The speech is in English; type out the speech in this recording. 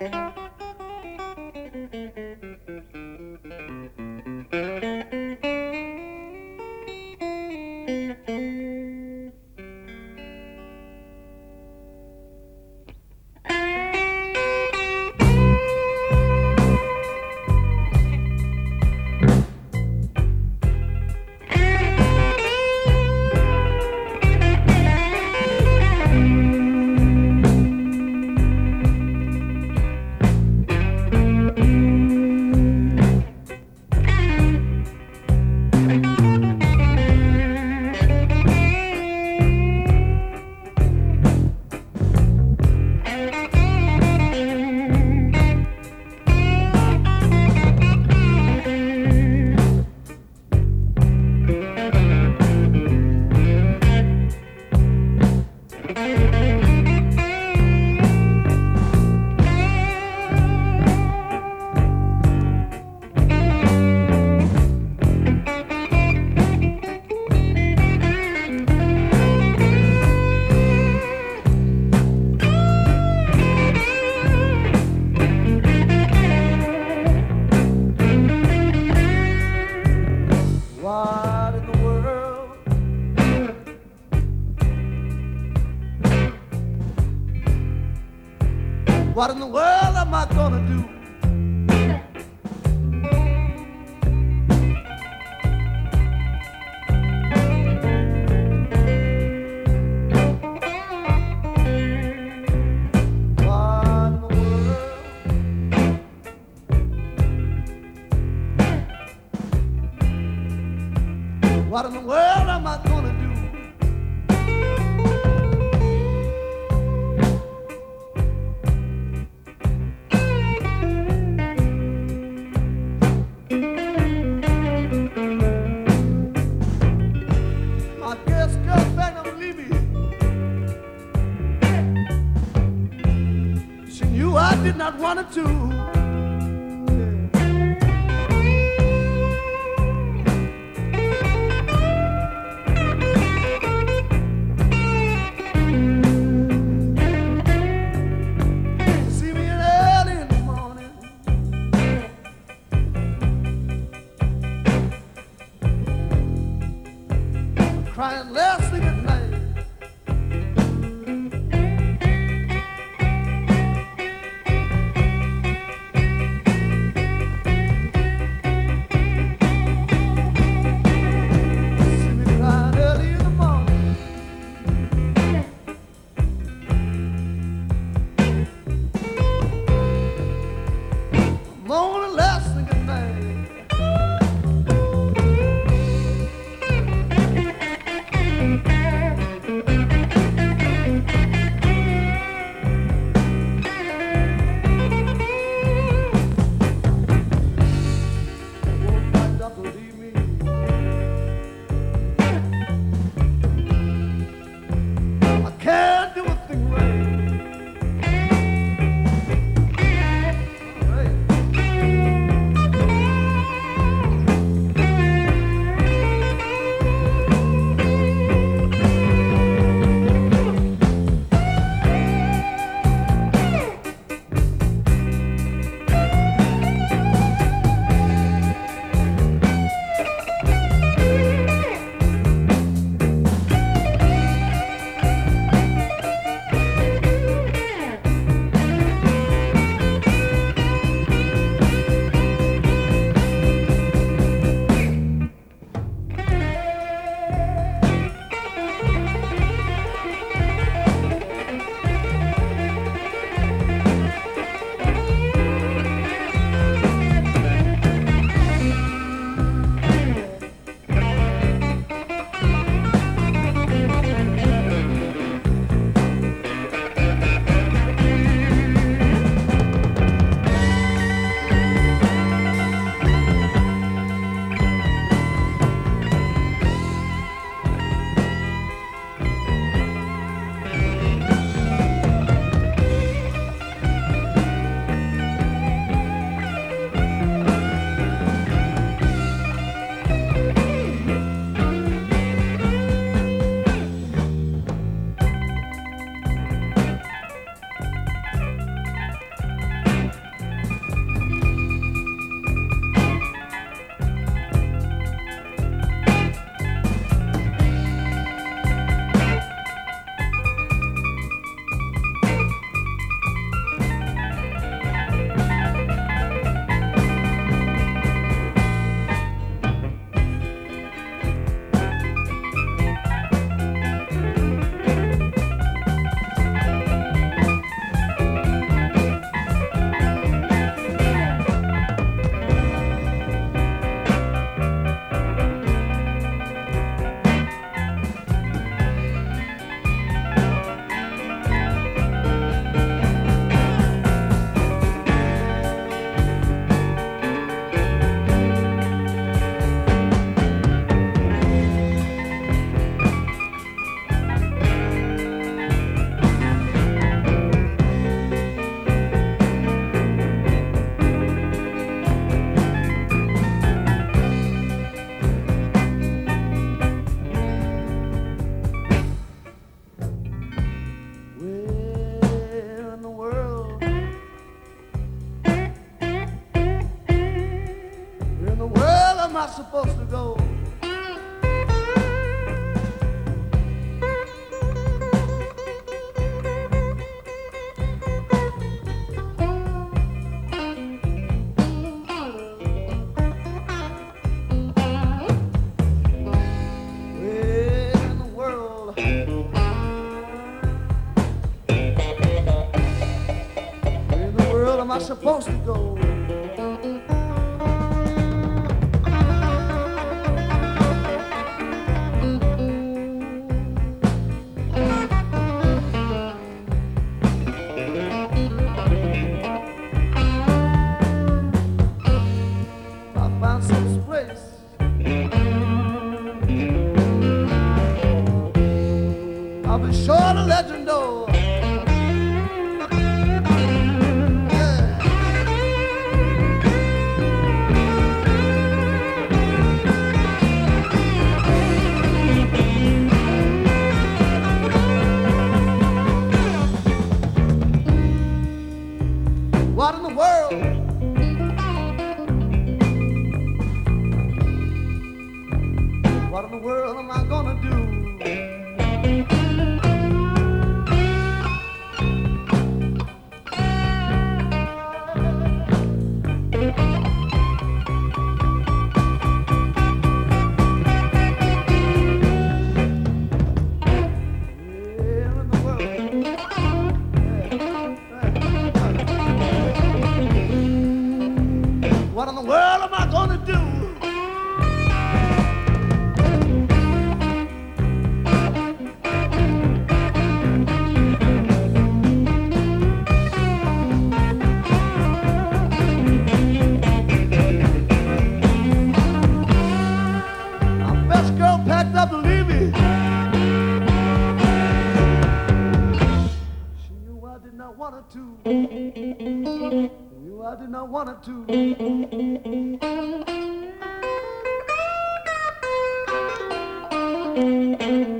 What in the world? What in the world am I gonna do? What in the world am I gonna do? My guess girlfriend don't leave me. She knew I did not want her to. Crying last thing at night. am I supposed to go? I found some place. I'll be sure to let you know. What in the world? What in the world am I gonna do? What in the world am I gonna do? My best girl packed up to leave me. She knew I did not want her to. Knew I did not want her to.